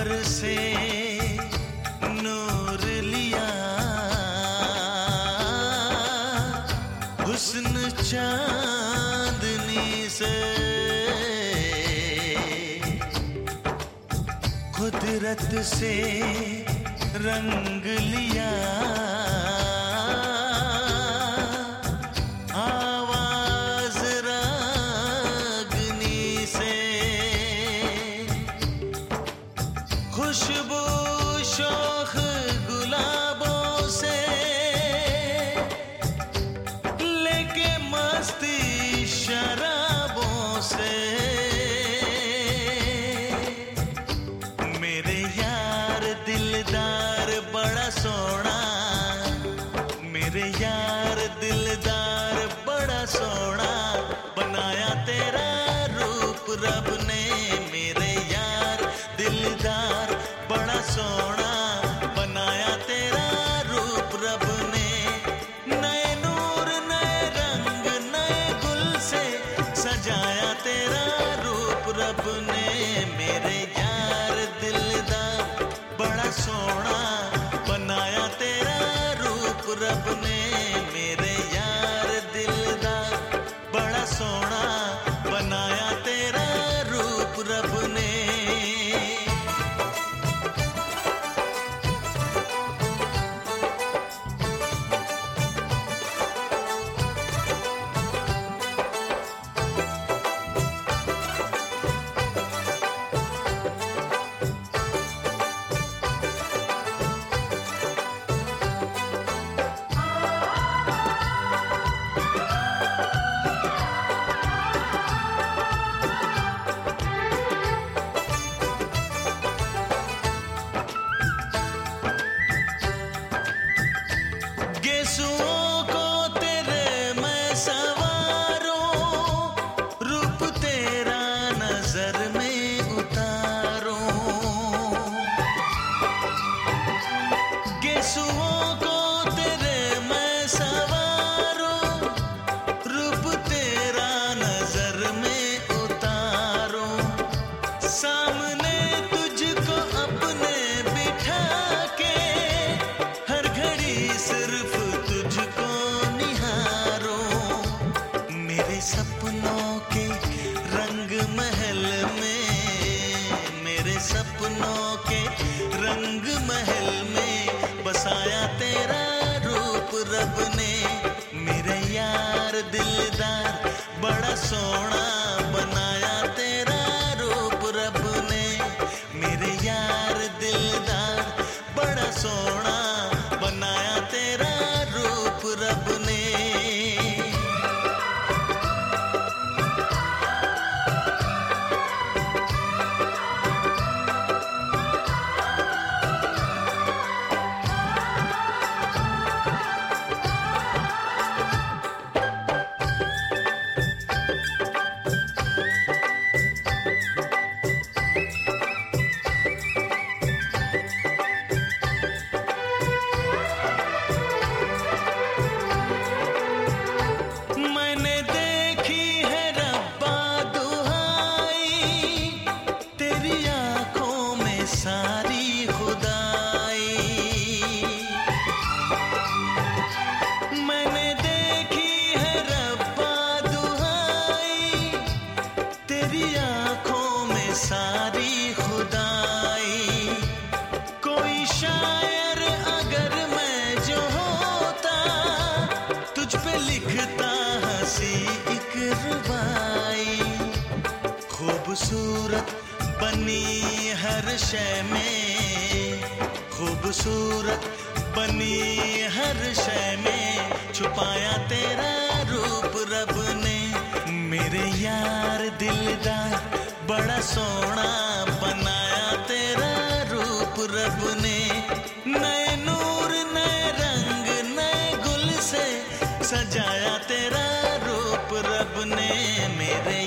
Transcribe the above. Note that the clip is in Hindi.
पर से नूर लिया, हुस्न चांदनी से कुदरत से रंग लिया, आवाज रागनी से खुशबू शोख गुलाबों से लेके मस्ती शराबों से मेरे यार दिलदार बड़ा सोना, मेरे यार दिलदार बड़ा सोना बनाया तेरा रूप रब ने। मेरे यार दिलदार बड़ा सोना बनाया तेरा रूप रब ने। नए नूर नए रंग नए गुल से सजाया तेरा रूप रब ने। मेरे यार दिलदार बड़ा सोना बनाया तेरा रूप रब ने। मेरे यार दिलदार बड़ा सोना बनाया तेरा रूप रब ने। गेसुओं को तेरे मैं सवारूं, रूप तेरा नजर में उतारूं। गेसुओं को तेरे मैं सवारूं, रूप तेरा नजर में उतारूं। सामने तुझको अपने बिठा के हर घड़ी सिर्फ तुझको निहारूं। मेरे सपनों के रंग महल में, मेरे सपनों के रंग महल में बसाया तेरा रूप रब ने। मेरे यार दिलदार बड़ा सोना बनाया तेरा रूप रब ने। मेरे यार दिलदार बड़ा सोना बनाया तेरा रूप रब ने। मैंने देखी है रब्बा दुहाई, तेरी आंखों में सारी खुदाई। मैंने देखी है रब्बा दुहाई, तेरी आंखों में सारी खुदाई। कोई शायर अगर मैं जो होता, तुझ पे लिखता हंसी एक रुबाई। खूबसूरत बनी हर शय में, खूबसूरत बनी हर शय में छुपाया तेरा रूप रब ने। मेरे यार दिलदार बड़ा सोना बनाया तेरा रूप रब ने। नए नूर नए रंग नए गुल से सजाया तेरा रूप रब ने। मेरे